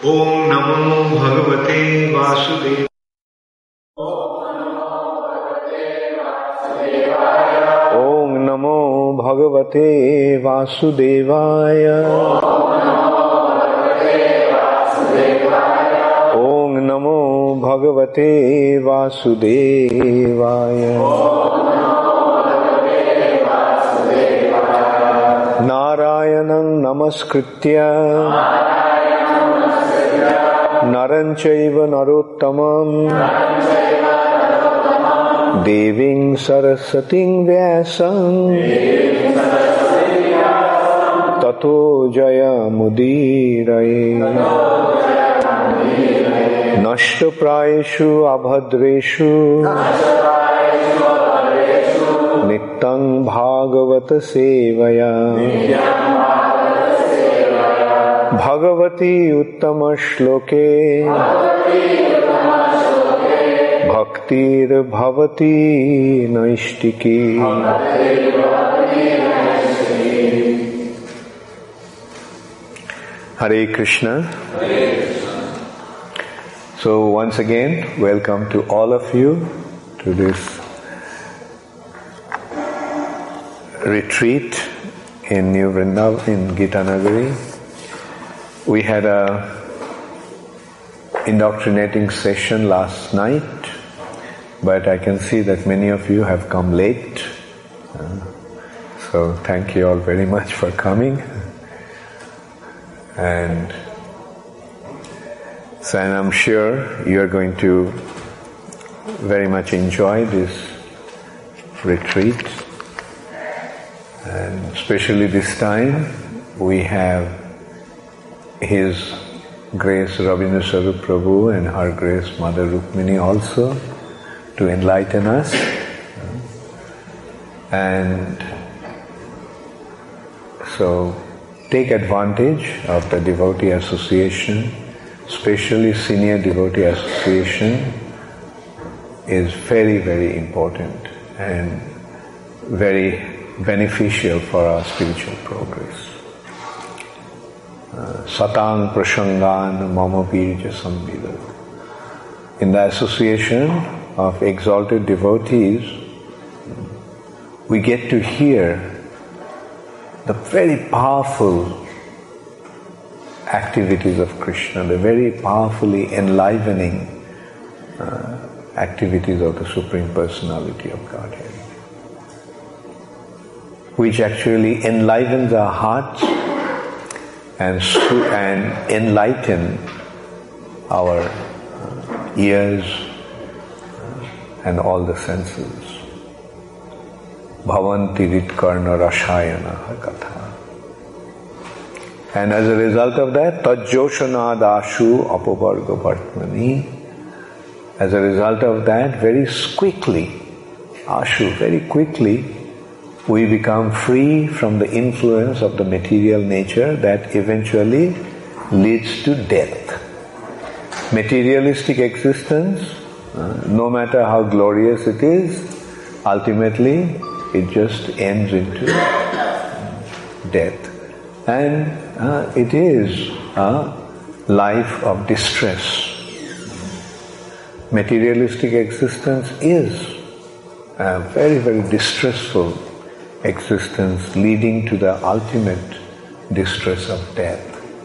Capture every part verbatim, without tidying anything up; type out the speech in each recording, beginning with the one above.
Om Namo Bhagavate Vasudevaya. Om Namo Bhagavate Vasudevaya. Om Namo Bhagavate Vasudevaya. Narayanam Namaskritya Naranchaiva Narottamam Deving Sarasating Vyasam Tato Jaya Mudiraye Nashta Prayeshu Abhadreshu Nittang Bhagavata Sevaya Bhagavati Uttama Shloke Bhaktir Bhavati Naishtiki. Hare Krishna. So once again, welcome to all of you to this retreat in New Vrindavan, in Gitanagari. We had a indoctrinating session last night, but I can see that many of you have come late. Uh, so thank you all very much for coming. And so and I'm sure you are going to very much enjoy this retreat. And especially this time we have His Grace Rabindra Swarup Prabhu and Her Grace Mother Rukmini also to enlighten us. And so take advantage of the devotee association, especially senior devotee association is very, very important and very beneficial for our spiritual progress. Satang Prashangan Mama Virja Sambhida. In the association of exalted devotees, we get to hear the very powerful activities of Krishna, the very powerfully enlivening uh, activities of the Supreme Personality of Godhead, which actually enlivens our hearts and and enlighten our ears and all the senses. Bhavanti Ritkarna Rashayana Katha. And as a result of that, Tajjoshanadashu Apavarga Bhartmani. As a result of that, very quickly, Ashu, very quickly, we become free from the influence of the material nature that eventually leads to death. Materialistic existence, uh, no matter how glorious it is, ultimately it just ends into death. And uh, it is a life of distress. Materialistic existence is a very, very distressful existence leading to the ultimate distress of death.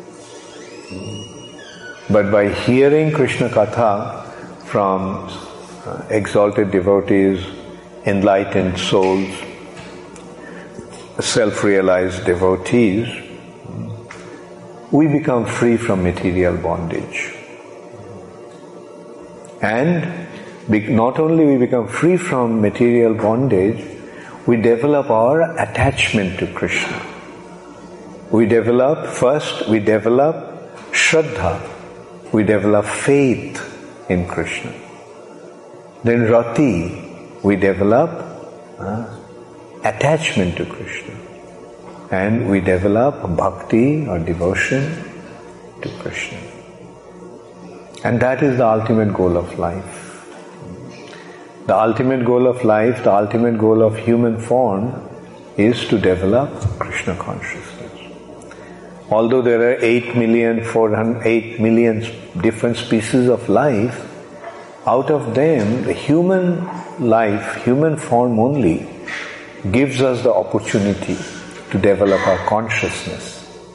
But by hearing Krishna Katha from uh, exalted devotees, enlightened souls, self-realized devotees, we become free from material bondage. And not only we become free from material bondage, we develop our attachment to Krishna. We develop, first we develop Shraddha, we develop faith in Krishna. Then Rati, we develop uh, attachment to Krishna. And we develop bhakti or devotion to Krishna. And that is the ultimate goal of life. The ultimate goal of life, the ultimate goal of human form is to develop Krishna consciousness. Although there are eight million, four hundred, eight million different species of life, out of them, the human life, human form only, gives us the opportunity to develop our consciousness.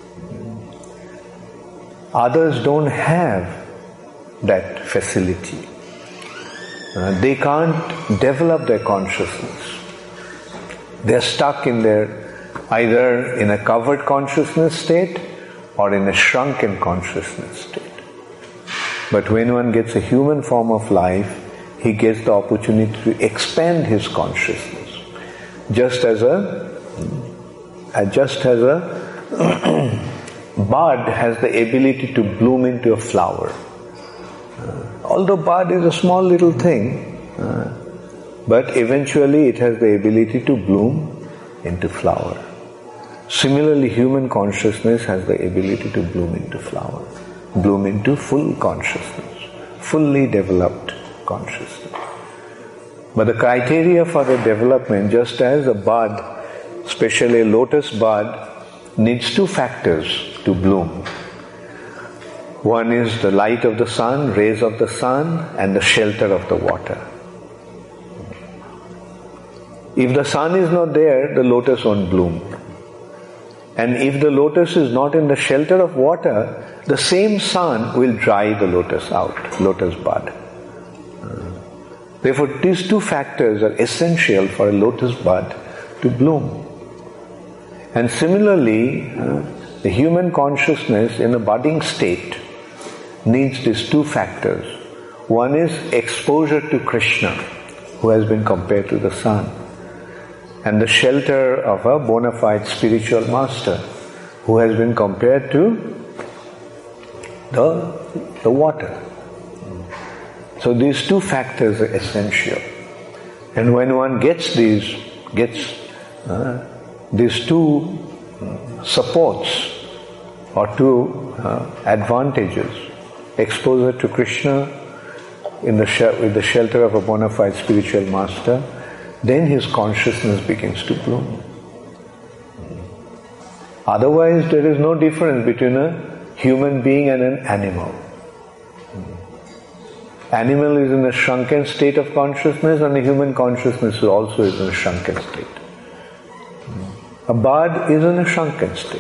Others don't have that facility. Uh, they can't develop their consciousness. They're stuck in their, either in a covered consciousness state or in a shrunken consciousness state. But when one gets a human form of life, he gets the opportunity to expand his consciousness. Just as a, uh, just as a bud has the ability to bloom into a flower. Uh, although bud is a small little thing, uh, but eventually it has the ability to bloom into flower. Similarly, human consciousness has the ability to bloom into flower, bloom into full consciousness, fully developed consciousness. But the criteria for the development, just as a bud, especially a lotus bud, needs two factors to bloom. One is the light of the sun, rays of the sun, and the shelter of the water. If the sun is not there, the lotus won't bloom. And if the lotus is not in the shelter of water, the same sun will dry the lotus out, lotus bud. Therefore, these two factors are essential for a lotus bud to bloom. And similarly, uh, the human consciousness in a budding state needs these two factors. One is exposure to Krishna, who has been compared to the sun, and the shelter of a bona fide spiritual master, who has been compared to the, the water. So these two factors are essential. And when one gets these, gets uh, these two supports or two uh, advantages, exposure to Krishna in the sh- with the shelter of a bona fide spiritual master, then his consciousness begins to bloom. Otherwise, there is no difference between a human being and an animal. Animal is in a shrunken state of consciousness, and the human consciousness also is in a shrunken state. A bud is in a shrunken state.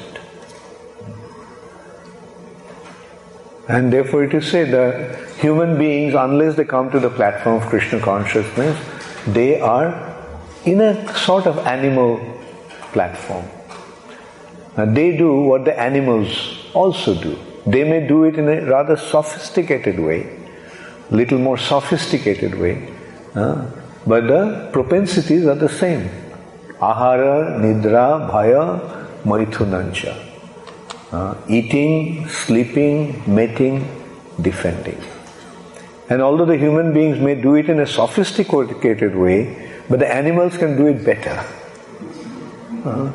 And therefore it is said that human beings, unless they come to the platform of Krishna consciousness, they are in a sort of animal platform. And they do what the animals also do. They may do it in a rather sophisticated way, little more sophisticated way, uh, but the propensities are the same. Ahara, nidra, bhaya, maithunancha. Uh, eating, sleeping, mating, defending. And although the human beings may do it in a sophisticated way, but the animals can do it better. Uh,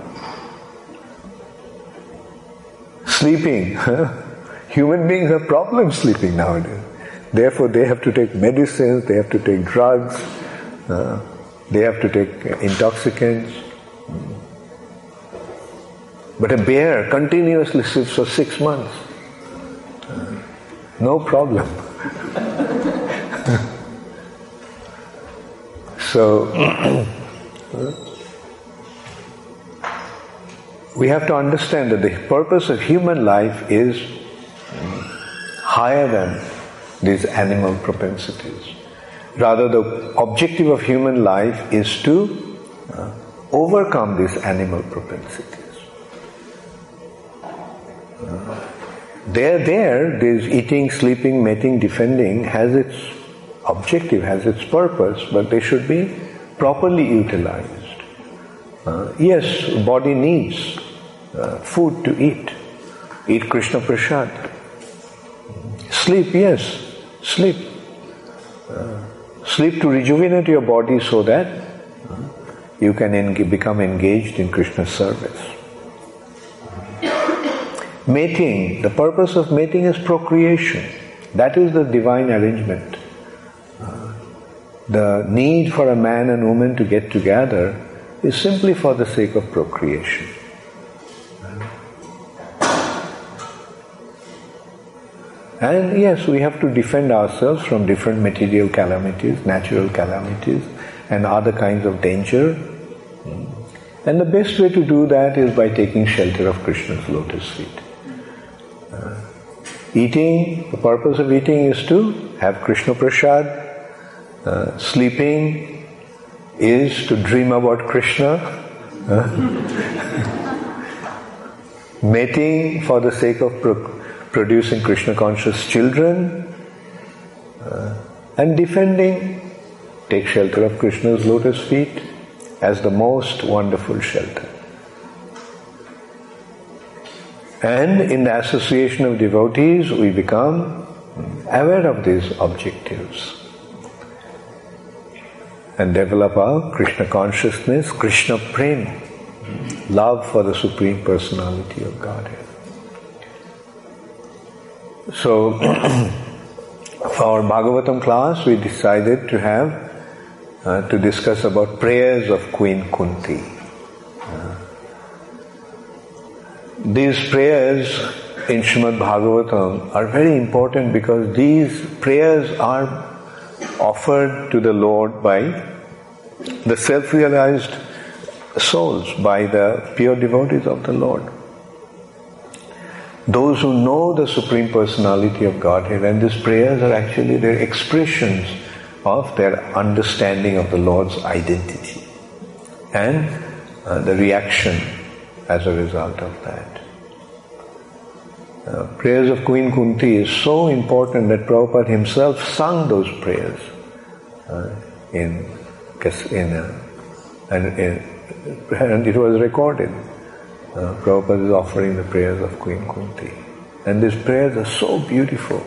sleeping. Human beings have problems sleeping nowadays. Therefore they have to take medicines, they have to take drugs, uh, they have to take intoxicants. But a bear continuously sleeps for six months. Uh, no problem. So, we have to understand that the purpose of human life is higher than these animal propensities. Rather, the objective of human life is to uh, overcome these animal propensities. Uh, they're there, this eating, sleeping, mating, defending has its objective, has its purpose, but they should be properly utilized. Uh, yes, body needs uh, food to eat. Eat Krishna Prasad. Sleep, yes, sleep. Uh, sleep to rejuvenate your body so that uh, you can en- become engaged in Krishna's service. Mating, the purpose of mating is procreation. That is the divine arrangement. Uh, the need for a man and woman to get together is simply for the sake of procreation. And yes, we have to defend ourselves from different material calamities, natural calamities, and other kinds of danger. And the best way to do that is by taking shelter of Krishna's lotus feet. Uh, eating, the purpose of eating is to have Krishna Prasad. Uh, sleeping is to dream about Krishna. Uh, mating for the sake of pro- producing Krishna conscious children. Uh, and defending, take shelter of Krishna's lotus feet as the most wonderful shelter. And in the association of devotees, we become aware of these objectives and develop our Krishna consciousness, Krishna prema, love for the Supreme Personality of Godhead. So, for our Bhagavatam class, we decided to have Uh, to discuss about prayers of Queen Kunti. Uh, these prayers in Srimad Bhagavatam are very important because these prayers are offered to the Lord by the self-realized souls, by the pure devotees of the Lord. Those who know the Supreme Personality of Godhead, and these prayers are actually their expressions of their understanding of the Lord's identity and uh, the reaction as a result of that. Uh, prayers of Queen Kunti is so important that Prabhupada himself sung those prayers uh, in, in, uh, and, in and it was recorded. Uh, Prabhupada is offering the prayers of Queen Kunti. And these prayers are so beautiful.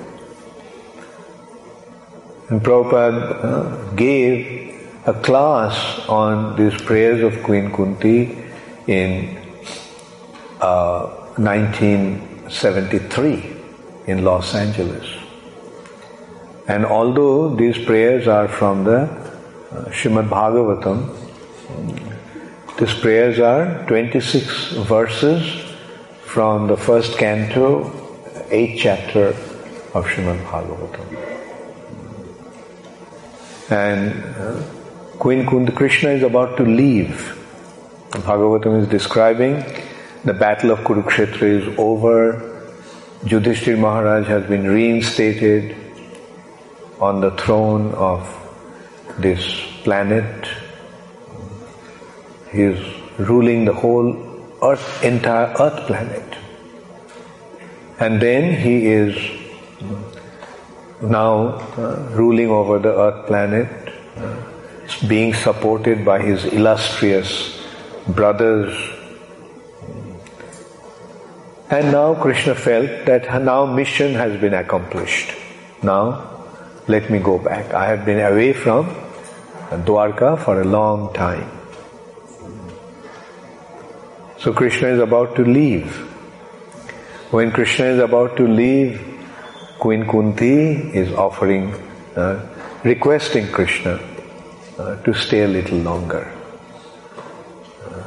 And Prabhupada uh, gave a class on these prayers of Queen Kunti in uh, nineteen seventy-three in Los Angeles. And although these prayers are from the uh, Srimad Bhagavatam, these prayers are twenty-six verses from the first canto, eighth chapter of Srimad Bhagavatam. And uh, Queen Kunti, Krishna is about to leave. Bhagavatam is describing the battle of Kurukshetra is over. Yudhishthira Maharaj has been reinstated on the throne of this planet. He is ruling the whole earth, entire earth planet. And then he is now uh, ruling over the earth planet, uh, being supported by his illustrious brothers. And now Krishna felt that now mission has been accomplished. Now let me go back. I have been away from Dwarka for a long time. So Krishna is about to leave. When Krishna is about to leave, Queen Kunti is offering, uh, requesting Krishna uh, to stay a little longer. Uh,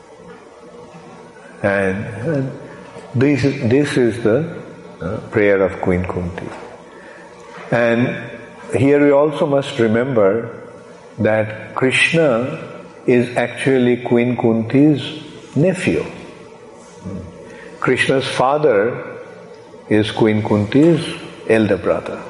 and, and this, is, this is the uh, prayer of Queen Kunti. And here we also must remember that Krishna is actually Queen Kunti's nephew. Krishna's father is Queen Kunti's elder brother.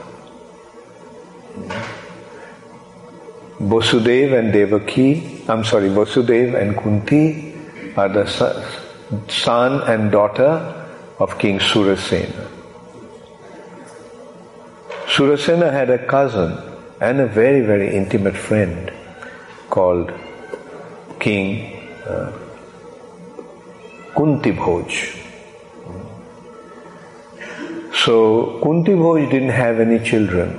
Vasudeva and Devaki, I'm sorry, Vasudeva and Kunti are the son and daughter of King Surasena. Surasena had a cousin and a very, very intimate friend called King uh, Kunti Bhoj. So Kunti Bhoj didn't have any children.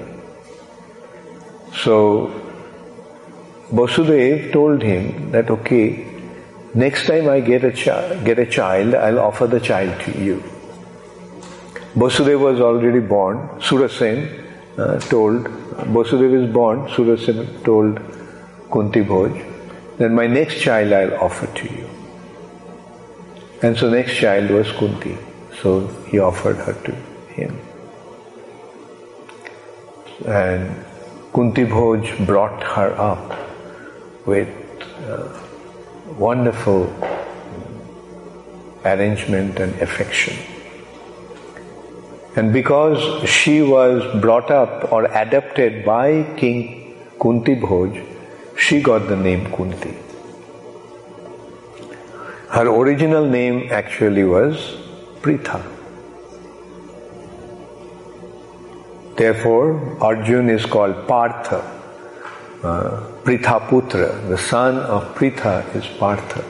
So Vasudeva told him that, okay, next time I get a child, get a child, I'll offer the child to you. Vasudeva was already born. Surasen uh, told, Vasudeva is born, Surasen told Kunti Bhoj, then my next child I'll offer to you. And so next child was Kunti. So he offered her to him. and Kunti Bhoj brought her up with uh, wonderful arrangement and affection. And because she was brought up or adopted by King Kunti Bhoj, she got the name Kunti. Her original name actually was Pritha. Therefore, Arjun is called Partha, uh, Pritha Putra. The son of Pritha is Partha.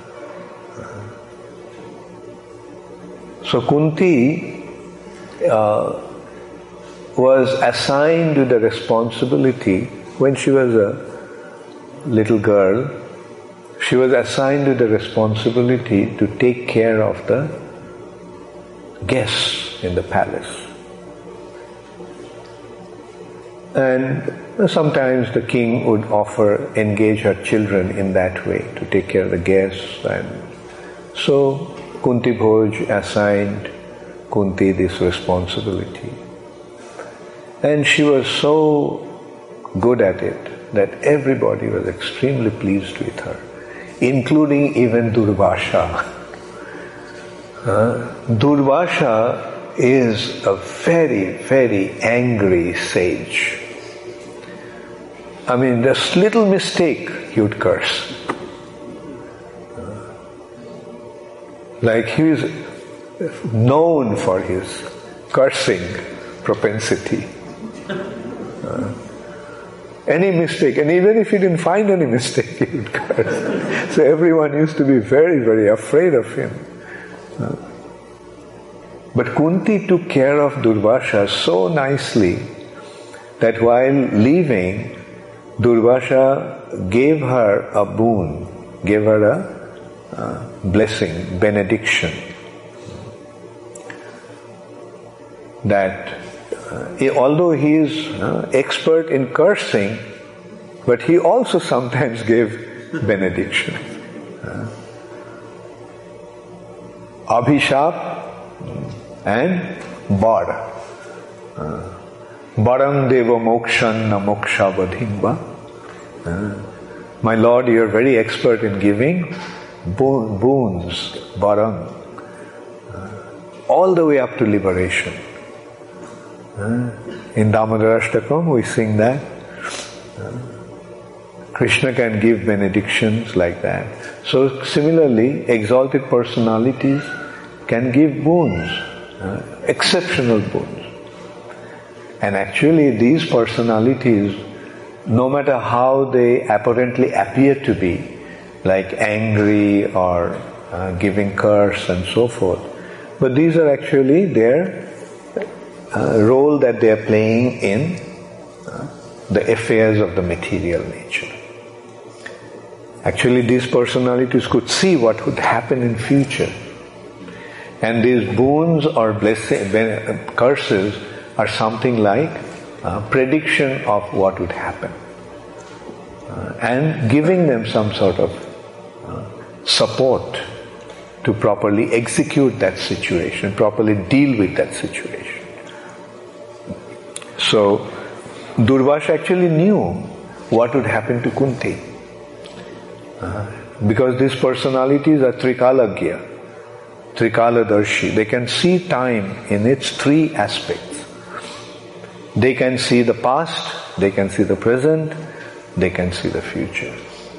So Kunti uh, was assigned with the responsibility when she was a little girl. She was assigned with the responsibility to take care of the guests in the palace. And sometimes the king would offer, engage her children in that way to take care of the guests. And so Kunti Bhoj assigned Kunti this responsibility. And she was so good at it that everybody was extremely pleased with her, including even Durvasha. Uh, Durvasha is a very, very angry sage. I mean, just little mistake, he would curse. Like he is known for his cursing propensity. Uh, any mistake, and even if he didn't find any mistake, he would curse. So everyone used to be very, very afraid of him. Uh, but Kunti took care of Durvasha so nicely that while leaving, Durvasha gave her a boon, gave her a uh, blessing, benediction. That uh, although he is uh, expert in cursing, but he also sometimes gave benediction. Uh, Abhishap and Bar. Uh, Baram deva mokshan na moksha vadhimba. Uh, my Lord, you are very expert in giving bo- boons, baram, uh, all the way up to liberation. Uh, in Damodar Ashtakam we sing that. Uh, Krishna can give benedictions like that. So similarly, exalted personalities can give boons, uh, exceptional boons. And actually these personalities, no matter how they apparently appear to be, like angry or uh, giving curse and so forth, but these are actually their uh, role that they are playing in uh, the affairs of the material nature. Actually these personalities could see what would happen in future. And these boons or blessing, curses are something like uh, prediction of what would happen. Uh, and giving them some sort of uh, support to properly execute that situation, properly deal with that situation. So, Durvasha actually knew what would happen to Kunti. Uh, because these personalities are Trikalagya, Trikaladarshi. They can see time in its three aspects. They can see the past, they can see the present, they can see the future.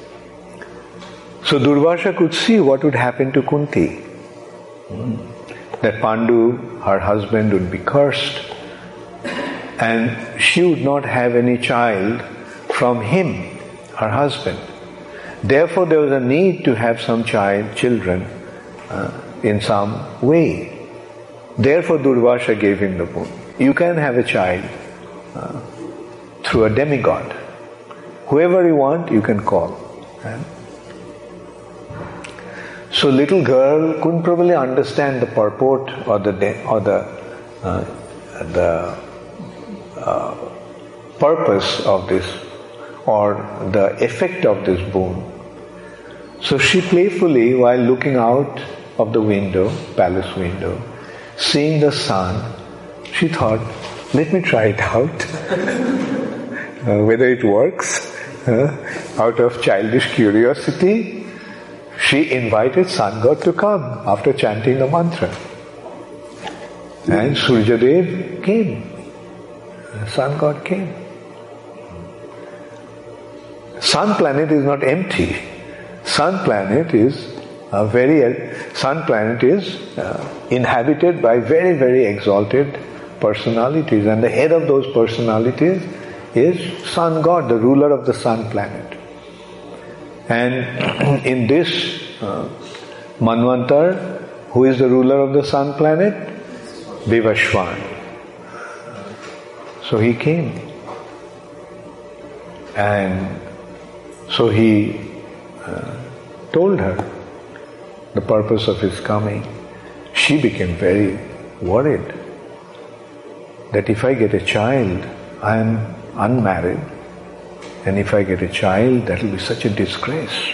So Durvasha could see what would happen to Kunti. That Pandu, her husband, would be cursed, and she would not have any child from him, her husband. Therefore there was a need to have some child, children, uh, in some way. Therefore Durvasha gave him the boon. You can have a child uh, through a demigod. Whoever you want, you can call. Right? So little girl couldn't probably understand the purport or the de- or the uh, the uh, purpose of this or the effect of this boon. So she playfully, while looking out of the window, palace window, seeing the sun, she thought, let me try it out, uh, whether it works. Uh, out of childish curiosity, she invited Sun God to come after chanting the mantra. And Suryadev came. Sun God came. Sun planet is not empty. Sun planet is a very, Sun planet is uh, inhabited by very, very exalted personalities, and the head of those personalities is Sun God, the ruler of the Sun planet. And in this uh, Manvantar, who is the ruler of the Sun planet? Vivashwan. So he came. And so he uh, told her the purpose of his coming. She became very worried that if I get a child, I am unmarried, and if I get a child, that will be such a disgrace.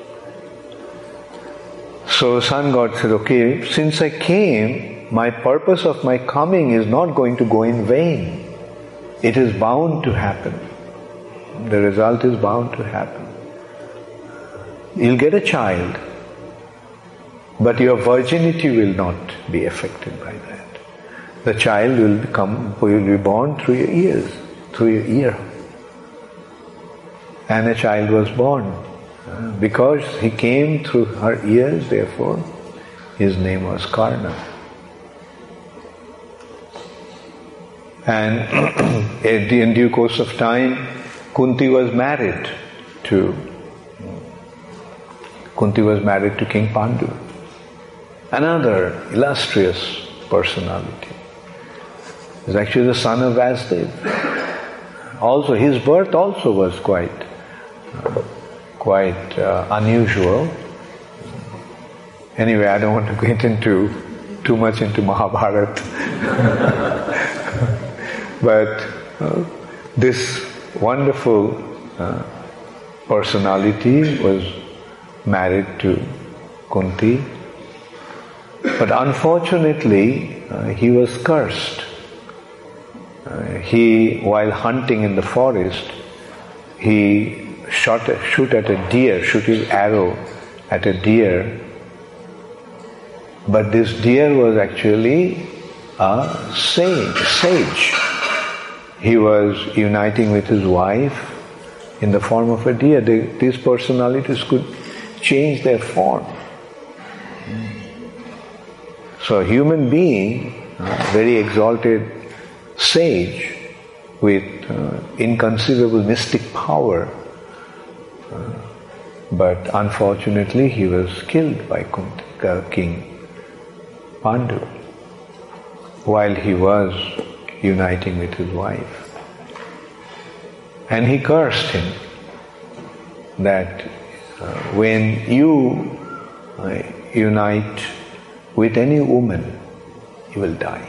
So Sun God said, okay, since I came, my purpose of my coming is not going to go in vain. It is bound to happen. The result is bound to happen. You'll get a child, but your virginity will not be affected by that. The child will become, will be born through your ears, through your ear. And a child was born. Because he came through her ears, therefore, his name was Karna. And in due course of time, Kunti was married to Kunti was married to King Pandu, another illustrious personality. He was actually the son of Vasudeva. Also, his birth also was quite, uh, quite uh, unusual. Anyway, I don't want to get into too much into Mahabharata. But uh, this wonderful uh, personality was married to Kunti, but unfortunately uh, he was cursed. Uh, he, while hunting in the forest, he shot a, shoot at a deer, shoot his arrow at a deer, but this deer was actually a sage. sage. He was uniting with his wife in the form of a deer. They, these personalities could change their form. So a human being, a very exalted sage with uh, inconceivable mystic power, uh, but unfortunately he was killed by Kunti, uh, King Pandu while he was uniting with his wife. And he cursed him that uh, when you uh, unite with any woman, you will die.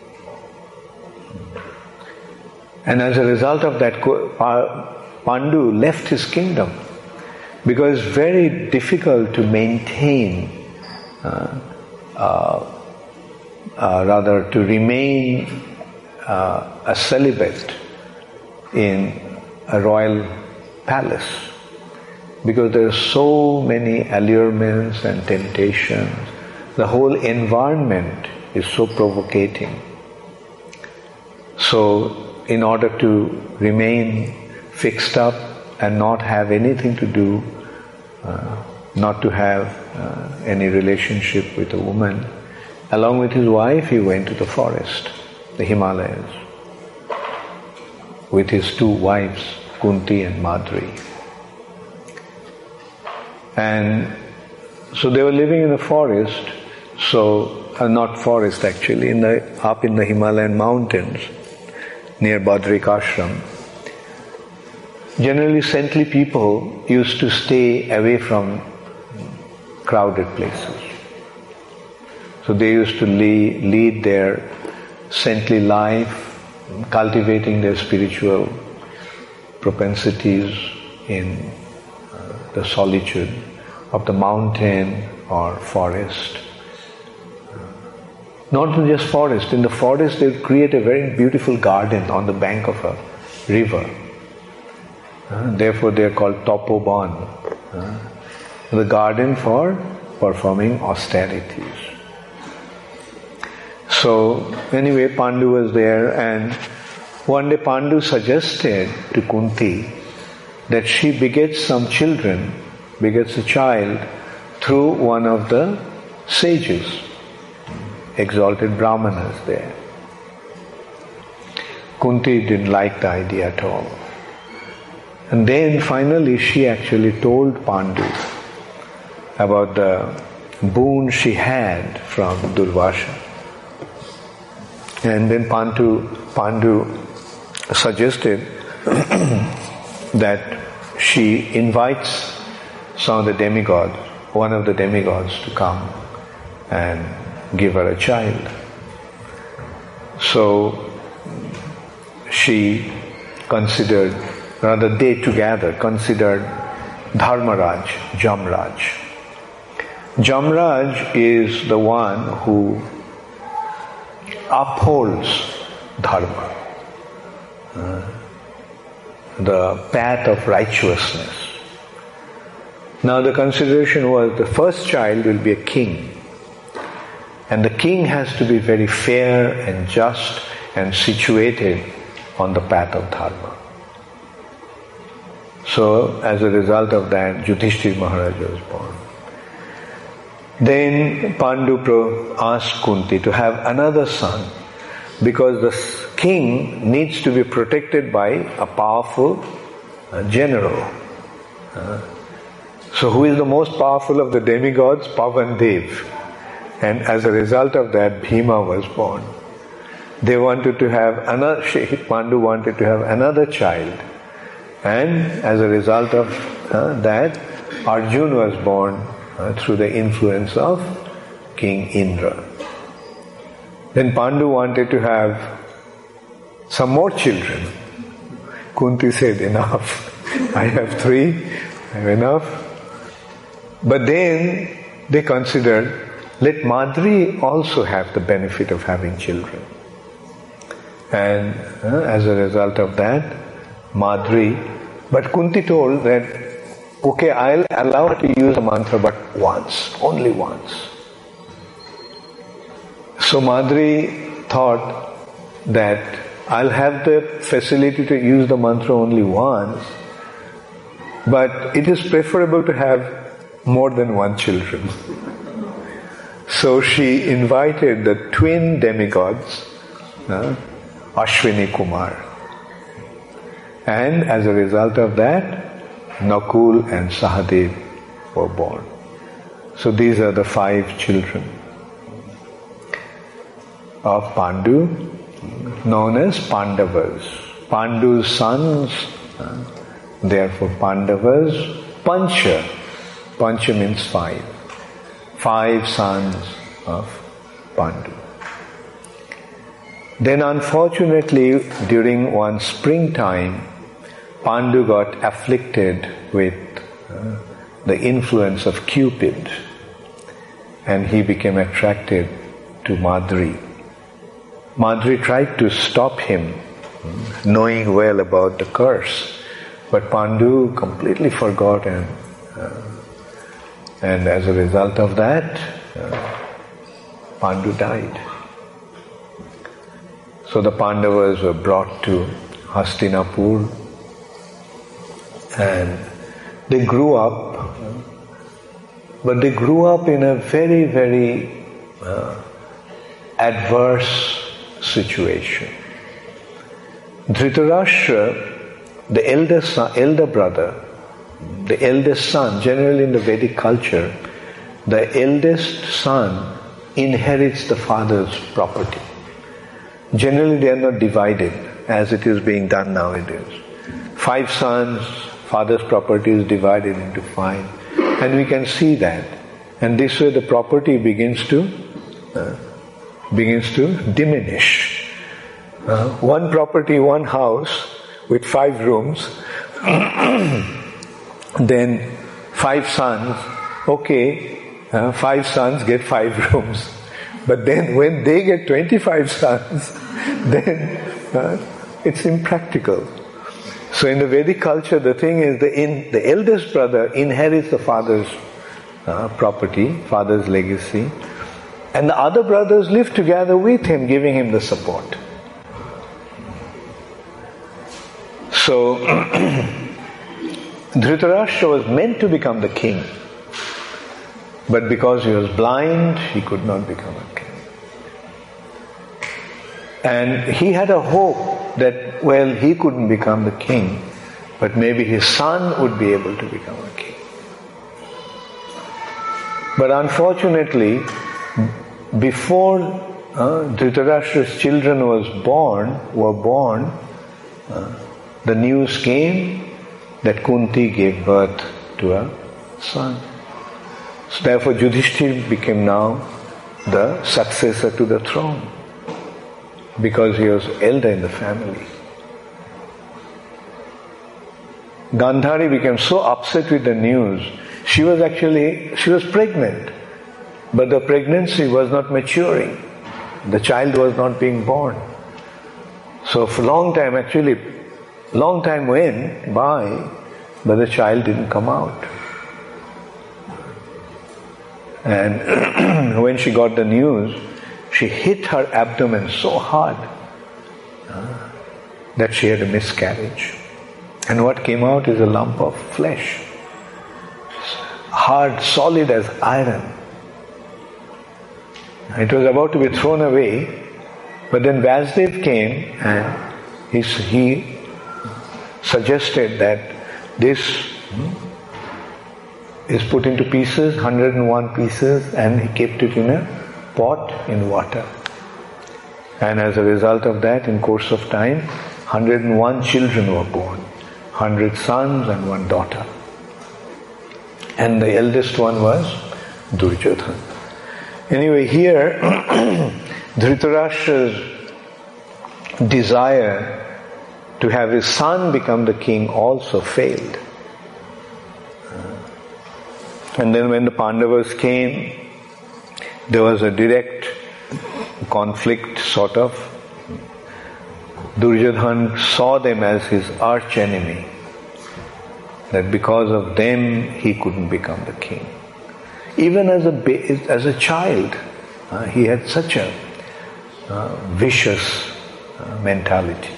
And as a result of that, Pandu left his kingdom because it's very difficult to maintain, uh, uh, uh, rather to remain uh, a celibate in a royal palace, because there are so many allurements and temptations. The whole environment is so provocating. So, in order to remain fixed up and not have anything to do, uh, not to have uh, any relationship with a woman, along with his wife, he went to the forest, the Himalayas, with his two wives, Kunti and Madri. And so they were living in a forest, so uh, not forest actually, in the up in the Himalayan mountains near Badrikashram. Generally, saintly people used to stay away from crowded places. So they used to lead, lead their saintly life, cultivating their spiritual propensities in uh, the solitude of the mountain or forest. Not just forest. In the forest they create a very beautiful garden on the bank of a river. Uh, therefore they are called Tapoban. Uh, the garden for performing austerities. So anyway, Pandu was there, and one day Pandu suggested to Kunti that she begets some children, begets a child through one of the sages, exalted brahmanas there. Kunti didn't like the idea at all. And then finally she actually told Pandu about the boon she had from Durvasa. And then Pandu, Pandu suggested that she invites some of the demigods, one of the demigods to come and give her a child. So she considered, rather they together considered Dharmaraj, Jamraj. Jamraj is the one who upholds dharma, uh, the path of righteousness. Now the consideration was the first child will be a king, and the king has to be very fair and just and situated on the path of dharma. So as a result of that, Yudhishthira Maharaj was born. Then Pandu asked Kunti to have another son, because the king needs to be protected by a powerful uh, general. Uh, so who is the most powerful of the demigods? Pavan Dev. And as a result of that, Bhima was born. They wanted to have another, Pandu wanted to have another child. And as a result of uh, that, Arjun was born Uh, through the influence of King Indra. Then Pandu wanted to have some more children. Kunti said, enough. I have three, I have enough. But then they considered, let Madri also have the benefit of having children. And uh, as a result of that, Madri, but Kunti told that, okay, I'll allow her to use a mantra, but once, only once. So Madri thought that I'll have the facility to use the mantra only once, but it is preferable to have more than one children. So she invited the twin demigods, uh, Ashwini Kumar. And as a result of that, Nakul and Sahadev were born. So these are the five children of Pandu, known as Pandavas. Pandu's sons, uh, therefore Pandavas. Pancha, Pancha means five. Five sons of Pandu. Then unfortunately, during one springtime, Pandu got afflicted with uh, the influence of Cupid, and he became attracted to Madri. Madri tried to stop him, knowing well about the curse, but Pandu completely forgot, and uh, and as a result of that, uh, Pandu died. So the Pandavas were brought to Hastinapur, and they grew up, but they grew up in a very, very uh, adverse situation. Dhritarashtra, the elder son, elder brother, the eldest son, generally in the Vedic culture, the eldest son inherits the father's property. Generally they are not divided as it is being done nowadays. Five sons, father's property is divided into five, and we can see that. And this way the property begins to uh, begins to diminish. Uh, one property, one house with five rooms, then five sons, okay, uh, five sons get five rooms, But then when they get twenty-five sons, then uh, it's impractical. So in the Vedic culture, the thing is the in, the eldest brother inherits the father's uh, property, father's legacy, and the other brothers live together with him, giving him the support. So Dhritarashtra was meant to become the king, but because he was blind, he could not become a king. And he had a hope that, well, he couldn't become the king, but maybe his son would be able to become a king. But unfortunately, before uh, Dhritarashtra's children was born, were born, uh, the news came that Kunti gave birth to a son. So therefore Yudhishthira became now the successor to the throne, because he was elder in the family. Gandhari became so upset with the news. She was actually, she was pregnant, but the pregnancy was not maturing. The child was not being born. So for a long time, actually, long time went by, but the child didn't come out. And when she got the news, she hit her abdomen so hard uh, that she had a miscarriage. And what came out is a lump of flesh, hard, solid as iron. It was about to be thrown away, but then Vasudev came and he, he suggested that this is put into pieces, one hundred and one pieces, and he kept it in a pot in water. And as a result of that, in course of time, one hundred and one children were born. one hundred sons and one daughter. And the eldest one was Duryodhana. Anyway, here Dhritarashtra's desire to have his son become the king also failed. And then when the Pandavas came, there was a direct conflict, sort of. Duryodhana saw them as his arch enemy, that because of them he couldn't become the king. Even as a as a child, uh, he had such a uh, vicious uh, mentality.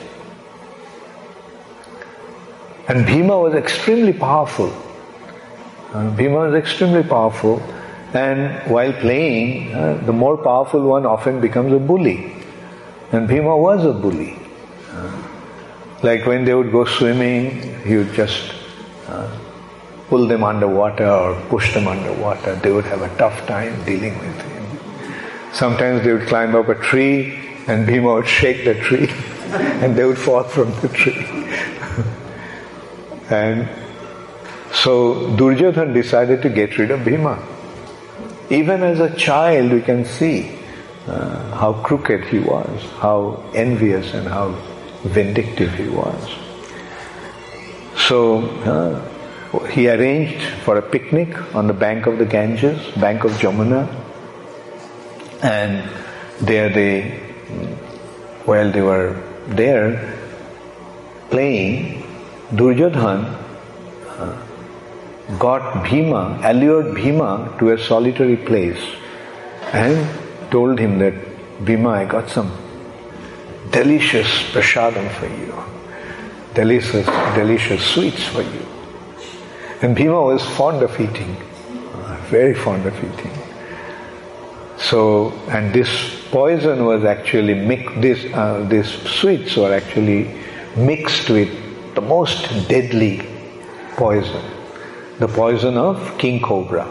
And Bhima was extremely powerful. Uh, Bhima was extremely powerful, and while playing, uh, the more powerful one often becomes a bully. And Bhima was a bully. Uh, like when they would go swimming, he would just uh, pull them underwater or push them underwater. They would have a tough time dealing with him. Sometimes they would climb up a tree and Bhima would shake the tree and they would fall from the tree. And so Duryodhana decided to get rid of Bhima. Even as a child, we can see uh, how crooked he was, how envious and how vindictive he was. So uh, he arranged for a picnic on the bank of the Ganges, bank of Jamuna, and there they, while they were there playing, Duryodhana uh, got Bhima, allured Bhima to a solitary place and told him that, Bhima, I got some delicious prasadam for you, delicious, delicious sweets for you. And Bhima was fond of eating, uh, very fond of eating. So, and this poison was actually mixed, this, uh, these sweets were actually mixed with the most deadly poison, the poison of king cobra.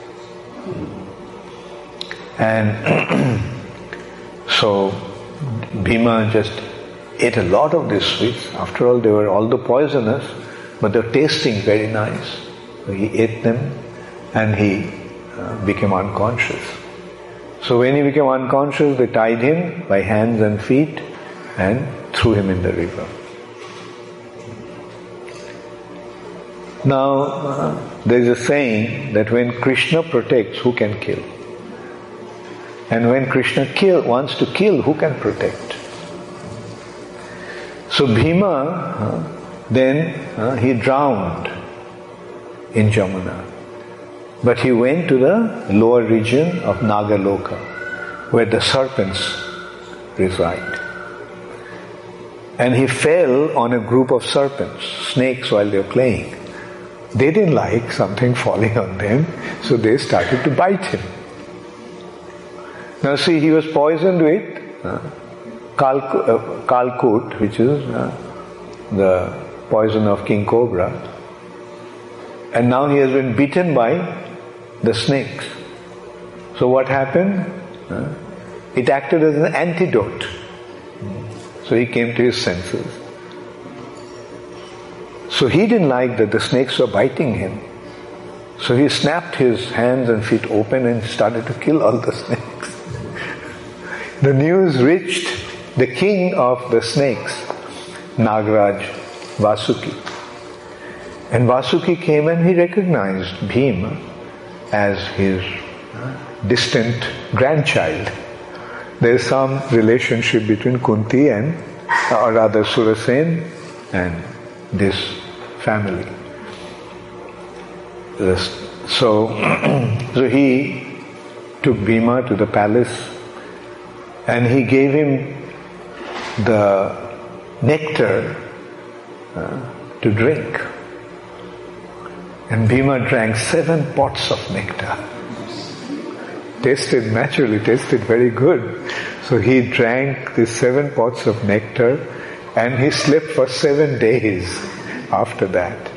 And so Bhima just ate a lot of these sweets. After all, they were although poisonous, but they were tasting very nice. So he ate them and he uh, became unconscious. So when he became unconscious, they tied him by hands and feet and threw him in the river. Now, uh, there is a saying that when Krishna protects, who can kill? And when Krishna kill, wants to kill, who can protect? So Bhima, uh, then uh, he drowned in Jamuna. But he went to the lower region of Nagaloka, where the serpents reside. And he fell on a group of serpents, snakes, while they were playing. They didn't like something falling on them, so they started to bite him. Now see, he was poisoned with uh, Kalk- uh, Kalkut, which is uh, the poison of king cobra. And now he has been bitten by the snakes. So what happened? Uh, it acted as an antidote. So he came to his senses. So he didn't like that the snakes were biting him. So he snapped his hands and feet open and started to kill all the snakes. The news reached the king of the snakes, Nagaraj, Vasuki. And Vasuki came and he recognized Bhima as his distant grandchild. There is some relationship between Kunti and, or rather Surasen and this family. So, so he took Bhima to the palace and he gave him the nectar uh, to drink. And Bhima drank seven pots of nectar. Tasted, naturally tasted very good. So he drank these seven pots of nectar and he slept for seven days after that.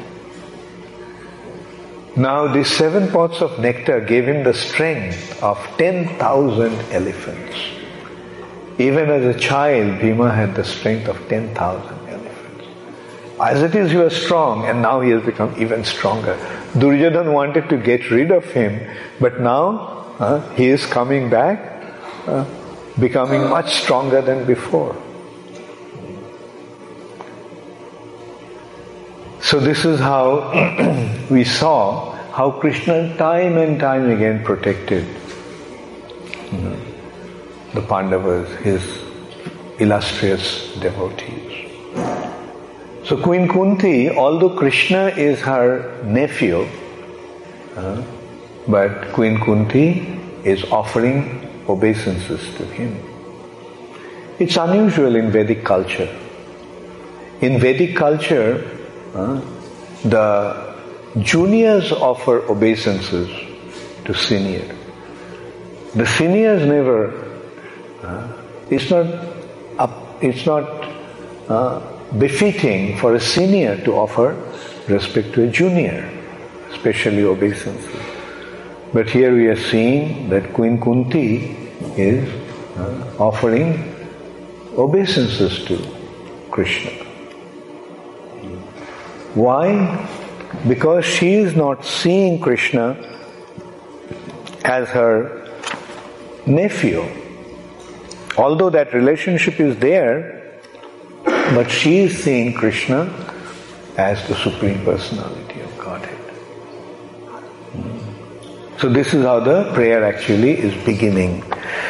Now these seven pots of nectar gave him the strength of ten thousand elephants. Even as a child, Bhima had the strength of ten thousand elephants. As it is, he was strong, and now he has become even stronger. Duryodhana wanted to get rid of him, but now uh, he is coming back, uh, becoming much stronger than before. So this is how we saw how Krishna time and time again protected you know, the Pandavas, his illustrious devotees. So Queen Kunti, although Krishna is her nephew, uh, but Queen Kunti is offering obeisances to him. It's unusual in Vedic culture. In Vedic culture, uh, the juniors offer obeisances to seniors. The seniors never. Uh, it's not. Up, it's not uh, befitting for a senior to offer respect to a junior, especially obeisances. But here we are seeing that Queen Kunti is uh, offering obeisances to Krishna. Why? Because she is not seeing Krishna as her nephew. Although that relationship is there, but she is seeing Krishna as the Supreme Personality of Godhead. So this is how the prayer actually is beginning.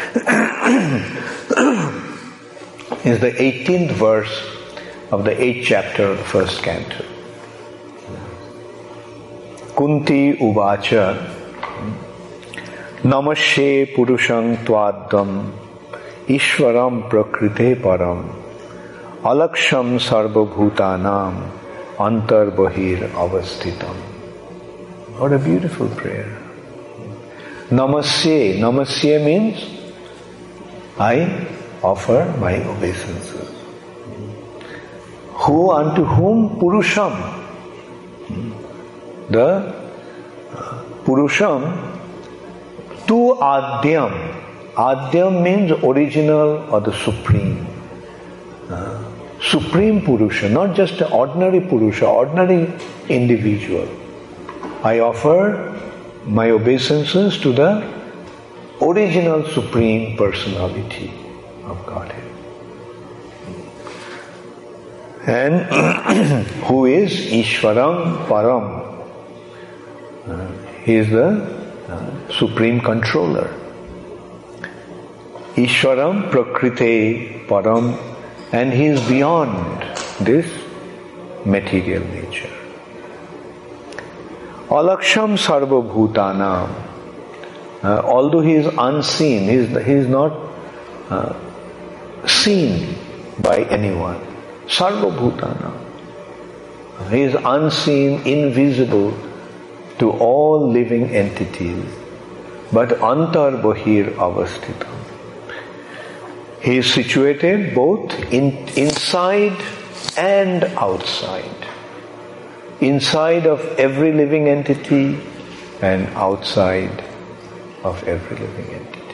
Is the eighteenth verse of the eighth chapter of the first canto. Kunti uvacha namashe purusham tvaddam ishvaram prakrite param alaksham sarvabhutanam antar bahir avasthitam. What a beautiful prayer. Namasye. Namasye means I offer my obeisances. Who unto whom? Purusham. The uh, Purusham to Adyam. Adyam means original or the supreme. Uh, supreme Purusha, not just an ordinary Purusha, ordinary individual. I offer my obeisances to the original Supreme Personality of Godhead. And who is Ishvaram Param? Uh, he is the uh, Supreme Controller. Ishwaram Prakrite Param, and he is beyond this material nature. Alaksham Sarva Bhutanam, uh, although he is unseen, he is, he is not uh, seen by anyone. Sarva Bhutanam. He is unseen, invisible to all living entities, but antar bahir avasthitam. He is situated both in, inside and outside. Inside of every living entity and outside of every living entity.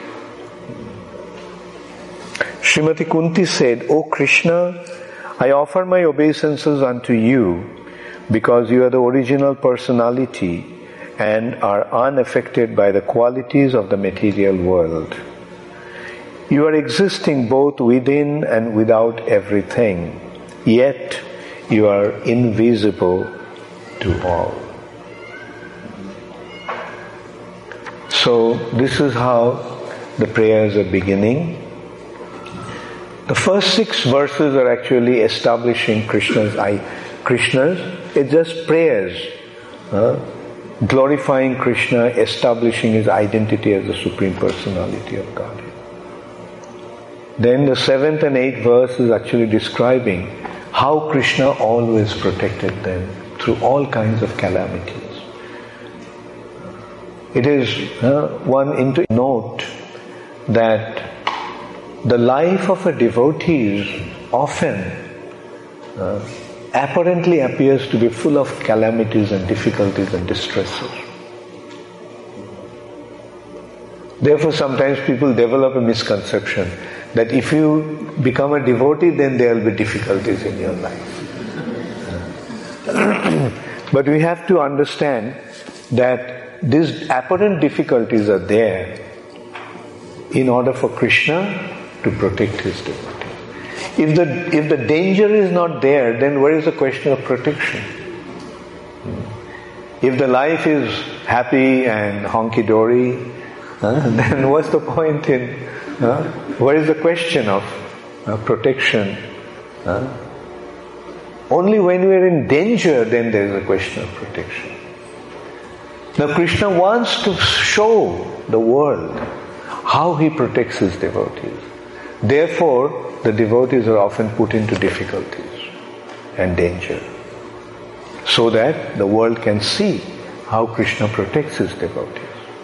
Srimati Kunti said, O Krishna, I offer my obeisances unto you because you are the original personality and are unaffected by the qualities of the material world. You are existing both within and without everything, yet you are invisible to all. So this is how the prayers are beginning. The first six verses are actually establishing Krishna's I, Krishna's, it's just prayers, uh, glorifying Krishna, establishing his identity as the Supreme Personality of Godhead. Then the seventh and eighth verse is actually describing how Krishna always protected them through all kinds of calamities. It is uh, one into note that the life of a devotee is often uh, apparently appears to be full of calamities and difficulties and distresses. Therefore, sometimes people develop a misconception that if you become a devotee, then there will be difficulties in your life. But we have to understand that these apparent difficulties are there in order for Krishna to protect his devotee. If the if the danger is not there, then where is the question of protection? If the life is happy and honky-dory, uh, then what's the point in, uh, where is the question of uh, protection? Uh, only when we are in danger, then there is a question of protection. Now Krishna wants to show the world how he protects his devotees. Therefore, the devotees are often put into difficulties and danger, so that the world can see how Krishna protects his devotees.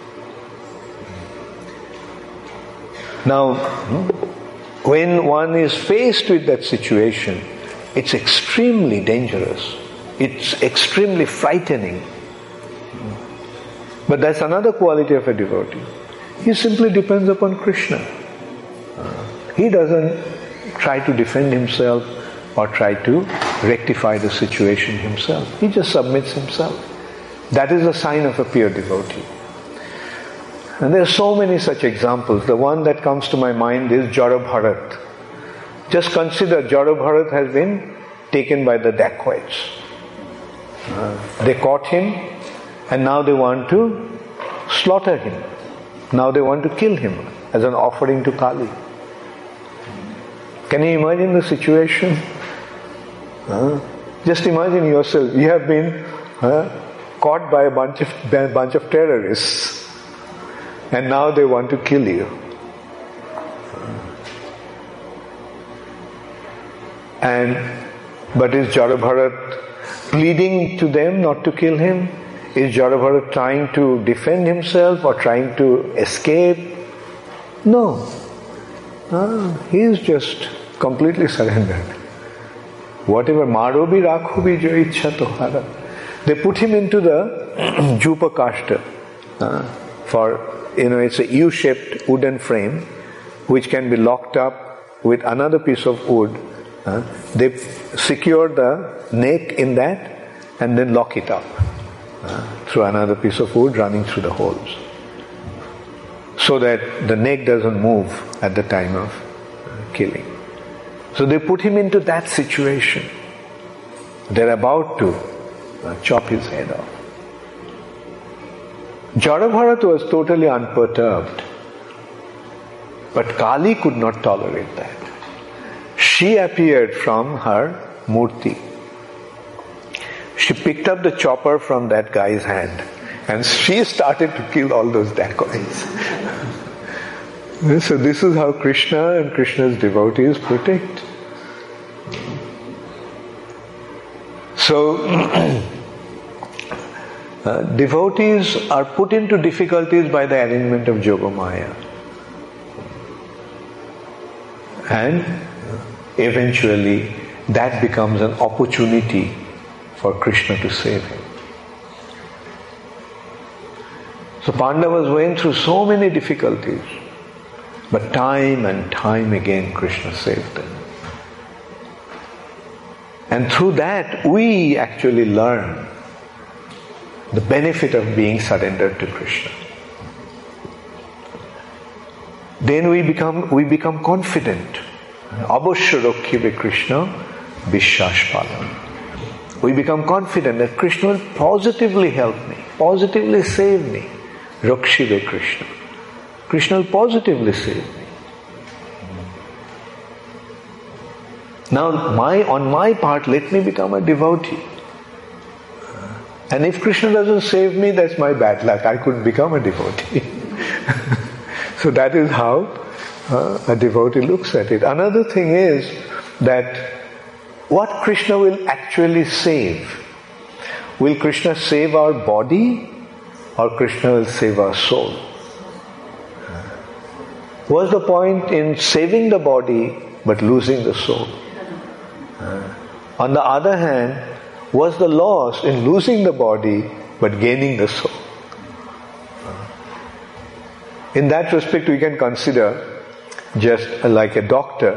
Now, when one is faced with that situation, it's extremely dangerous. It's extremely frightening. But that's another quality of a devotee. He simply depends upon Krishna. He doesn't try to defend himself or try to rectify the situation himself. He just submits himself. That is a sign of a pure devotee. And there are so many such examples. The one that comes to my mind is Jarabharat. Just consider, Jarabharat has been taken by the dacoits. Uh, they caught him and now they want to slaughter him. Now they want to kill him as an offering to Kali. Can you imagine the situation? Uh, just imagine yourself. You have been uh, caught by a bunch of a bunch of terrorists, and now they want to kill you. And but is Jarabharat pleading to them not to kill him? Is Jarabharat trying to defend himself or trying to escape? No. Ah, he is just completely surrendered. Whatever, maro bhi rakho bhi jo ichha tohara. They put him into the jupa kashta. Uh, for, you know, it's a U-shaped wooden frame which can be locked up with another piece of wood. Uh, they secure the neck in that and then lock it up uh, through another piece of wood running through the holes, so that the neck doesn't move at the time of uh, killing. So they put him into that situation. They're about to uh, chop his head off. Jarabharat was totally unperturbed. But Kali could not tolerate that. She appeared from her murti. She picked up the chopper from that guy's hand and she started to kill all those dacoits. So this is how Krishna and Krishna's devotees protect. So uh, devotees are put into difficulties by the arrangement of Yogamaya. And eventually that becomes an opportunity for Krishna to save him. So Pandavas went through so many difficulties, but time and time again Krishna saved them. And through that we actually learn the benefit of being surrendered to Krishna. Then we become we become confident. Abhashya rakhibe Krishna vishwas palam. We become confident that Krishna will positively help me, positively save me. Rakshive Krishna. Krishna will positively save me. Now, my on my part, let me become a devotee. And if Krishna doesn't save me, that's my bad luck. I couldn't become a devotee. So that is how uh, a devotee looks at it. Another thing is that what Krishna will actually save. Will Krishna save our body or Krishna will save our soul? What's the point in saving the body but losing the soul? On the other hand, what's the loss in losing the body but gaining the soul? In that respect, we can consider just like a doctor.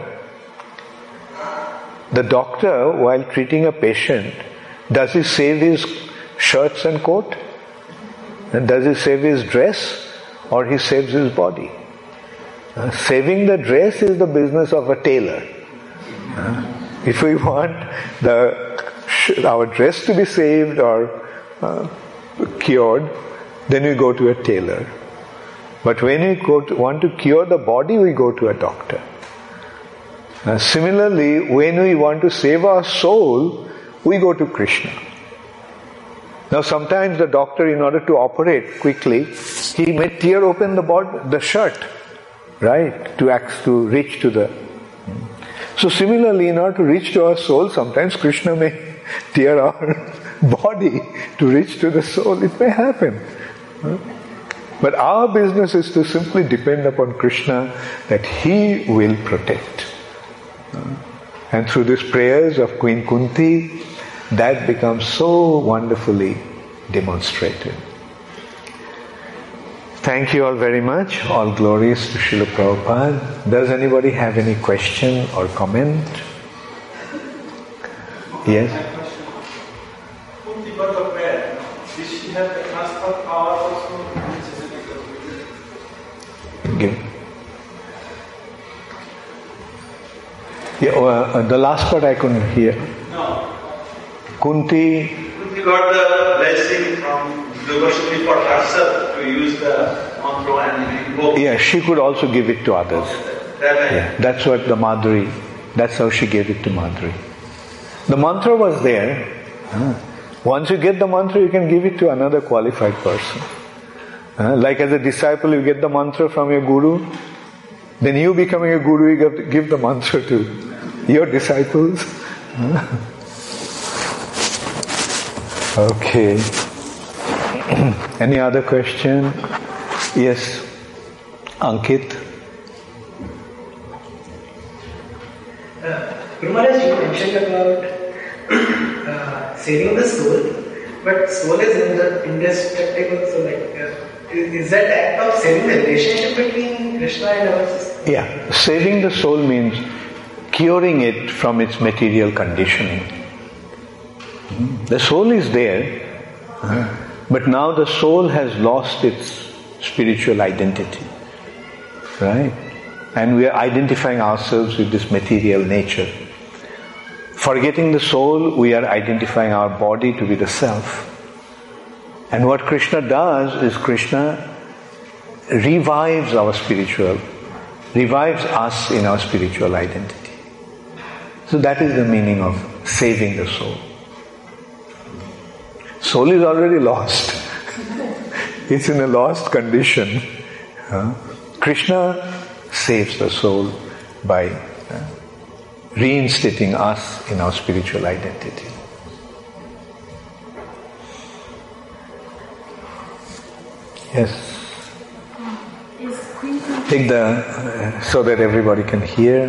The doctor, while treating a patient, does he save his shirts and coat? And does he save his dress? Or he saves his body? Uh, saving the dress is the business of a tailor. Uh, if we want the our dress to be saved or uh, cured, then we go to a tailor. But when we go to, want to cure the body, we go to a doctor. Uh, similarly, when we want to save our soul, we go to Krishna. Now sometimes the doctor, in order to operate quickly, he may tear open the body, the shirt, right, to act, to reach to the... So similarly, in order to reach to our soul, sometimes Krishna may tear our body to reach to the soul. It may happen. But our business is to simply depend upon Krishna that He will protect. And through these prayers of Queen Kunti, that becomes so wonderfully demonstrated. Thank you all very much. All glories to Srila Prabhupada. Does anybody have any question or comment? Yes? Kunti got the prayer. Did she have the transfer power also? Okay. Yeah, uh, the last part I couldn't hear. No. Kunti. Kunti got the blessing from Devashri for herself to use the mantra and invoke. Yeah, she could also give it to others. That I, Yeah, that's what the Madhuri, that's how she gave it to Madhuri. The mantra was there. Once you get the mantra, you can give it to another qualified person. Uh, like as a disciple, you get the mantra from your guru, then you becoming a guru, you give, give the mantra to your disciples. Okay. Any other question? Yes, Ankit. Uh, Guru Maharaj, you mentioned about uh, saving the soul, but soul is indestructible, so like, uh, is, is that act of saving the relationship between Krishna and our sister? Yeah, saving the soul means curing it from its material conditioning. The soul is there, but now the soul has lost its spiritual identity, right? And we are identifying ourselves with this material nature. Forgetting the soul, we are identifying our body to be the self. And what Krishna does is Krishna revives our spiritual revives us in our spiritual identity. So that is the meaning of saving the soul. Soul is already lost. It's in a lost condition. Huh? Krishna saves the soul by uh, reinstating us in our spiritual identity. Yes. Take the, uh, so that everybody can hear.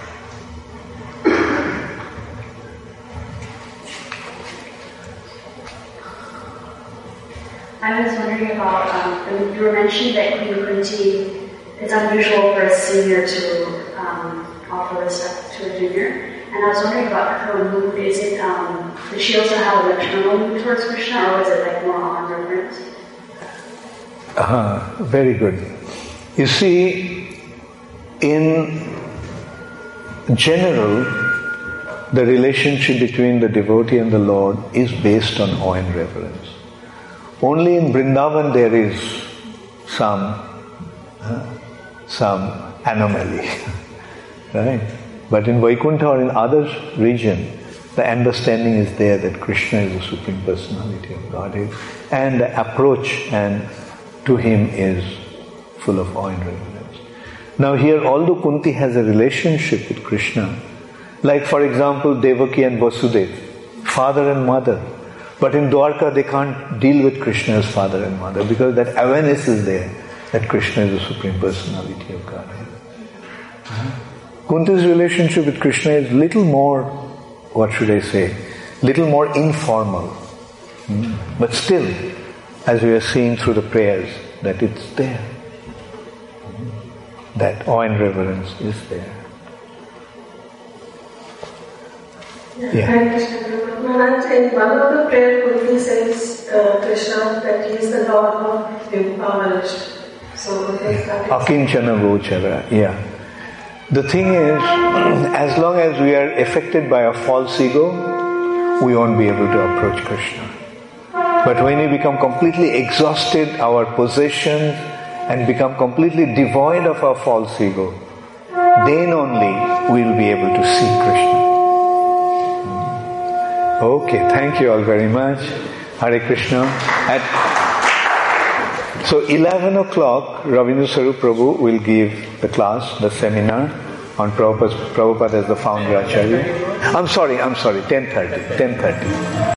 I was wondering about, um, you were mentioning that Queen Kunti, it's unusual for a senior to um, offer this stuff to a junior. And I was wondering about her mood. Is it, um, did she also have a maternal mood towards Krishna, or was it like more on reverence? Uh, very good. You see, in general, the relationship between the devotee and the Lord is based on awe and reverence. Only in Vrindavan there is some uh, some anomaly, right? But in Vaikuntha or in other region, the understanding is there that Krishna is the Supreme Personality of Godhead, and the approach and to him is full of awe and reverence. Now here, although Kunti has a relationship with Krishna, like for example Devaki and Vasudeva, father and mother, but in Dwarka they can't deal with Krishna as father and mother because that awareness is there that Krishna is the Supreme Personality of Godhead. Kunti's relationship with Krishna is little more, what should I say, little more informal. But still, as we are seeing through the prayers, that it's there. That awe and reverence is there. Yeah. Maharaj, in one of the prayer, Kunti says uh, Krishna that he is the Lord of impoverished. So Akinchana Gochara, yeah. The thing is, as long as we are affected by a false ego, we won't be able to approach Krishna. But when we become completely exhausted, our possessions, and become completely devoid of our false ego, then only we will be able to see Krishna. Okay, thank you all very much. Hare Krishna. At So eleven o'clock, Ravindra Sarup Prabhu will give the class, the seminar on Prabhupada, Prabhupada as the founder Acharya. I'm sorry, I'm sorry, ten thirty, ten thirty.